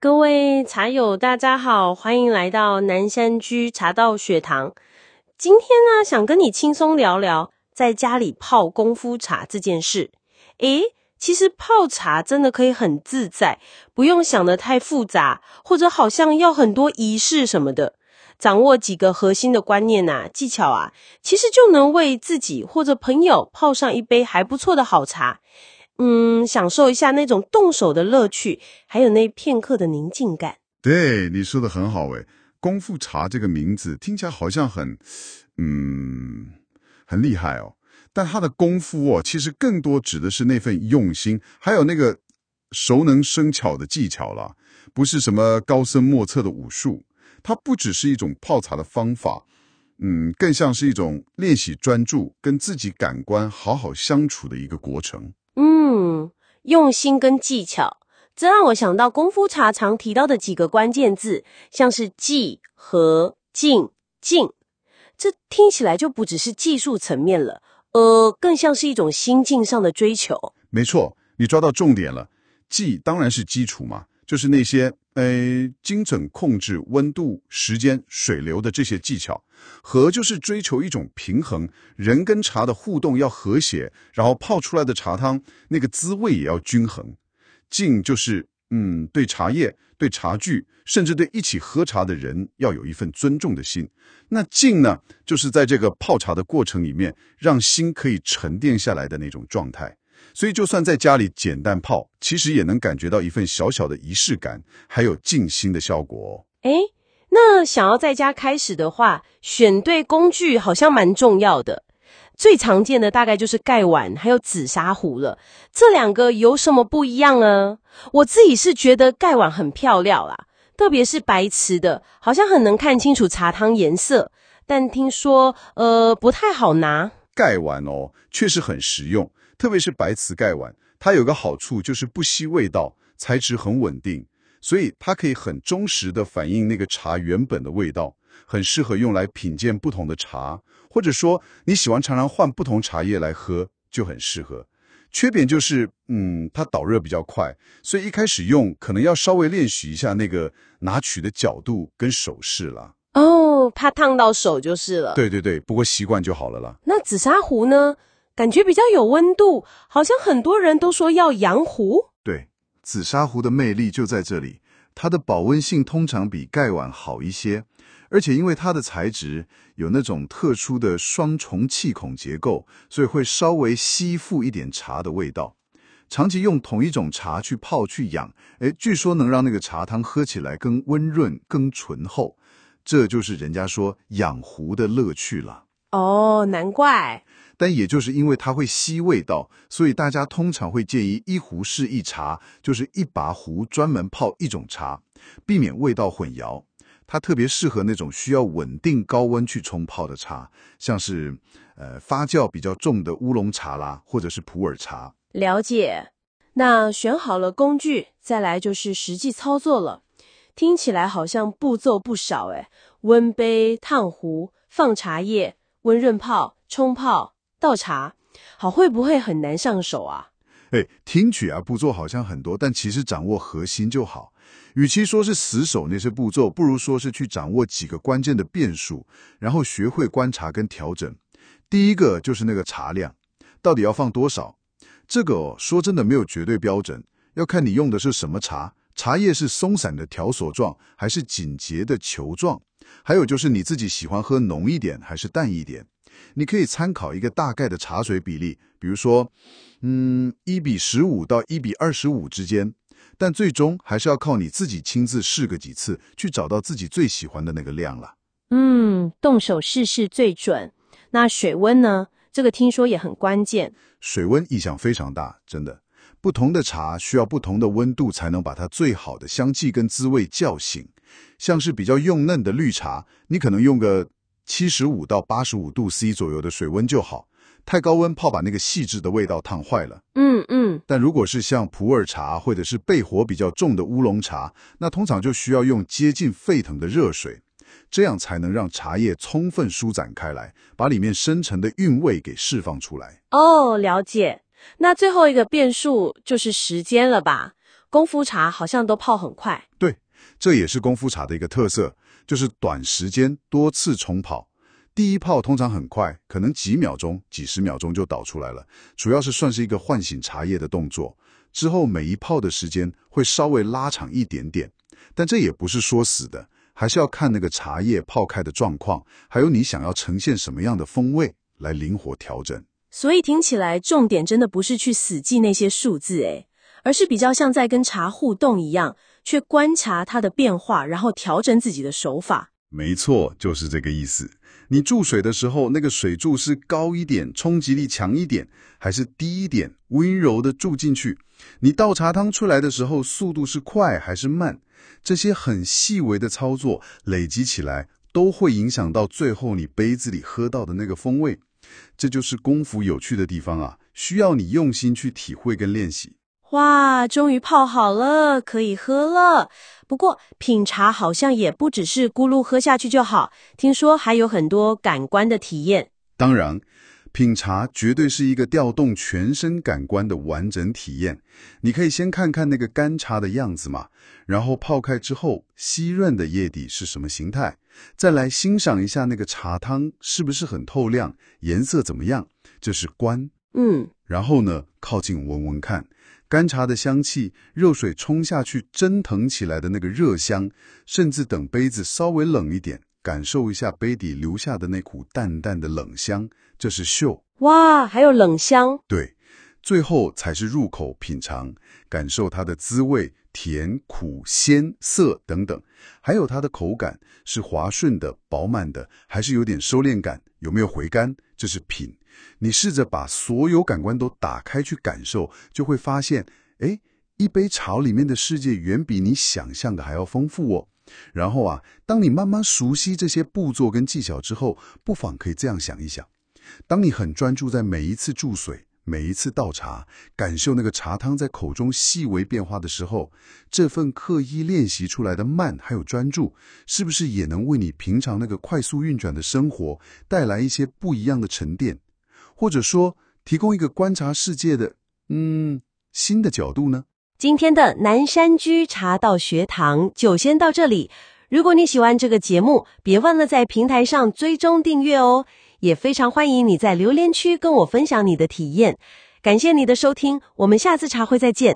各位茶友大家好，欢迎来到南山居茶道学堂。今天呢，想跟你轻松聊聊在家里泡功夫茶这件事。其实泡茶真的可以很自在，不用想得太复杂，或者好像要很多仪式什么的。掌握几个核心的观念技巧其实就能为自己或者朋友泡上一杯还不错的好茶。享受一下那种动手的乐趣，还有那片刻的宁静感。 对，你说的很好诶，功夫茶这个名字听起来好像很厉害哦。但它的功夫其实更多指的是那份用心，还有那个熟能生巧的技巧啦，不是什么高深莫测的武术。它不只是一种泡茶的方法，更像是一种练习专注，跟自己感官好好相处的一个过程。 用心跟技巧，这让我想到功夫茶常提到的几个关键字，像是技、和、静、静。这听起来就不只是技术层面了，更像是一种心境上的追求。 没错，你抓到重点了。技当然是基础嘛，就是那些精准控制温度、时间、水流的这些技巧。和就是追求一种平衡，人跟茶的互动要和谐，然后泡出来的茶汤那个滋味也要均衡。静就是对茶叶、对茶具，甚至对一起喝茶的人要有一份尊重的心。那静呢，就是在这个泡茶的过程里面，让心可以沉淀下来的那种状态。所以就算在家里简单泡，其实也能感觉到一份小小的仪式感，还有静心的效果那想要在家开始的话，选对工具好像蛮重要的。最常见的大概就是盖碗还有紫砂壶了，这两个有什么不一样呢？我自己是觉得盖碗很漂亮啦，特别是白瓷的，好像很能看清楚茶汤颜色，但听说不太好拿。 盖碗确实很实用，特别是白瓷盖碗，它有个好处就是不吸味道，材质很稳定，所以它可以很忠实地反映那个茶原本的味道，很适合用来品鉴不同的茶，或者说你喜欢常常换不同茶叶来喝，就很适合。缺点就是它导热比较快，所以一开始用可能要稍微练习一下那个拿取的角度跟手势啦。 怕烫到手就是了。 对，不过习惯就好了啦。 那紫砂壶呢？感觉比较有温度，好像很多人都说要洋壶。 对，紫砂壶的魅力就在这里，它的保温性通常比盖碗好一些，而且因为它的材质有那种特殊的双重气孔结构，所以会稍微吸附一点茶的味道。长期用同一种茶去泡去养，据说能让那个茶汤喝起来更温润更醇厚，这就是人家说养壶的乐趣了。 难怪。 但也就是因为它会吸味道，所以大家通常会建议一壶式一茶，就是一把壶专门泡一种茶，避免味道混淆。它特别适合那种需要稳定高温去冲泡的茶，像是发酵比较重的乌龙茶啦，或者是普洱茶。 了解。那选好了工具，再来就是实际操作了。听起来好像步骤不少温杯、烫壶、放茶叶、温润泡、冲泡、倒茶，会不会很难上手啊？ 听起来步骤好像很多，但其实掌握核心就好。与其说是死守那些步骤，不如说是去掌握几个关键的变数，然后学会观察跟调整。第一个就是那个茶量，到底要放多少？这个说真的没有绝对标准，要看你用的是什么茶，茶叶是松散的条索状还是紧结的球状，还有就是你自己喜欢喝浓一点还是淡一点。你可以参考一个大概的茶水比例，比如说1:15到1:25之间，但最终还是要靠你自己亲自试个几次，去找到自己最喜欢的那个量了。 动手试试最准。那水温呢？这个听说也很关键。 水温影响非常大，真的。不同的茶需要不同的温度才能把它最好的香气跟滋味叫醒。像是比较幼嫩的绿茶，你可能用个75到85度 C 左右的水温就好，太高温泡把那个细致的味道烫坏了。但如果是像普洱茶或者是焙火比较重的乌龙茶，那通常就需要用接近沸腾的热水，这样才能让茶叶充分舒展开来，把里面深沉的韵味给释放出来。 了解。那最后一个变数就是时间了吧？ 功夫茶好像都泡很快。 对，这也是功夫茶的一个特色，就是短时间多次冲泡。第一泡通常很快，可能几秒钟、几十秒钟就倒出来了，主要是算是一个唤醒茶叶的动作。之后每一泡的时间会稍微拉长一点点，但这也不是说死的，还是要看那个茶叶泡开的状况，还有你想要呈现什么样的风味来灵活调整。 所以听起来重点真的不是去死记那些数字而是比较像在跟茶互动一样，去观察它的变化，然后调整自己的手法。 没错，就是这个意思。你注水的时候，那个水柱是高一点，冲击力强一点，还是低一点，温柔的注进去？你倒茶汤出来的时候，速度是快还是慢？这些很细微的操作累积起来，都会影响到最后你杯子里喝到的那个风味。这就是功夫有趣的地方啊，需要你用心去体会跟练习。 哇，终于泡好了，可以喝了。不过品茶好像也不只是咕噜喝下去就好，听说还有很多感官的体验。 当然，品茶绝对是一个调动全身感官的完整体验。你可以先看看那个干茶的样子嘛，然后泡开之后稀润的叶底是什么形态，再来欣赏一下那个茶汤是不是很透亮，颜色怎么样，这是观。然后呢，靠近闻闻看，干茶的香气，热水冲下去蒸腾起来的那个热香，甚至等杯子稍微冷一点，感受一下杯底留下的那股淡淡的冷香，这是嗅。 哇，还有冷香。 对，最后才是入口品尝，感受它的滋味，甜、苦、鲜、涩等等，还有它的口感，是滑顺的、饱满的，还是有点收敛感，有没有回甘，这是品。你试着把所有感官都打开去感受，就会发现，一杯茶里面的世界远比你想象的还要丰富哦。然后啊，当你慢慢熟悉这些步骤跟技巧之后，不妨可以这样想一想，当你很专注在每一次注水，每一次倒茶，感受那个茶汤在口中细微变化的时候，这份刻意练习出来的慢还有专注，是不是也能为你平常那个快速运转的生活带来一些不一样的沉淀？或者说提供一个观察世界的新的角度呢？ 今天的南山居茶道学堂就先到这里。如果你喜欢这个节目，别忘了在平台上追踪订阅哦。也非常欢迎你在留言区跟我分享你的体验。感谢你的收听，我们下次茶会再见。